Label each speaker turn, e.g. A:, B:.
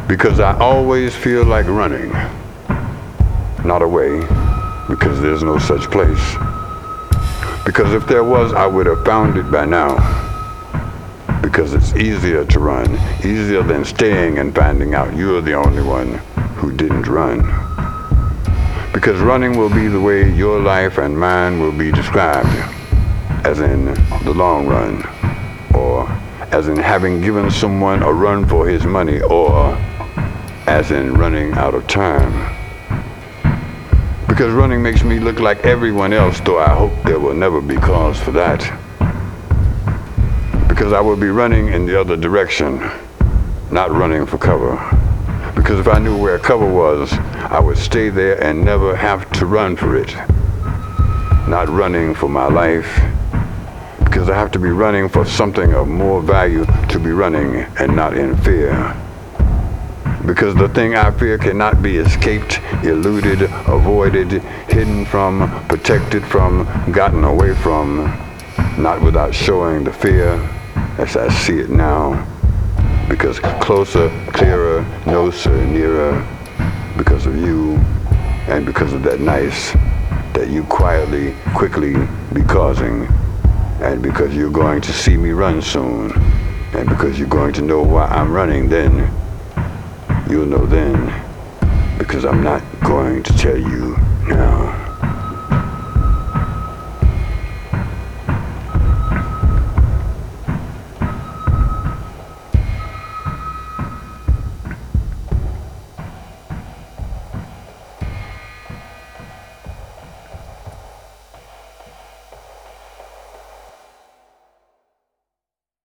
A: Because I always feel like running, not away, because there's no such place. Because if there was, I would have found it by now. Because it's easier to run, easier than staying and finding out you're the only one who didn't run. Because running will be the way your life and mine will be described, as in the long run, or as in having given someone a run for his money, or as in running out of time. Because running makes me look like everyone else, though I hope there will never be cause for that. Because I will be running in the other direction, not running for cover. Because if I knew where cover was, I would stay there and never have to run for it. Not running for my life, because I have to be running for something of more value to be running and not in fear. Because the thing I fear cannot be escaped, eluded, avoided, hidden from, protected from, gotten away from, not without showing the fear as I see it now. Because closer, clearer, closer, nearer, because of you, and because of that nice that you quietly, quickly be causing, and because you're going to see me run soon, and because you're going to know why I'm running then. You'll know then, because I'm not going to tell you now.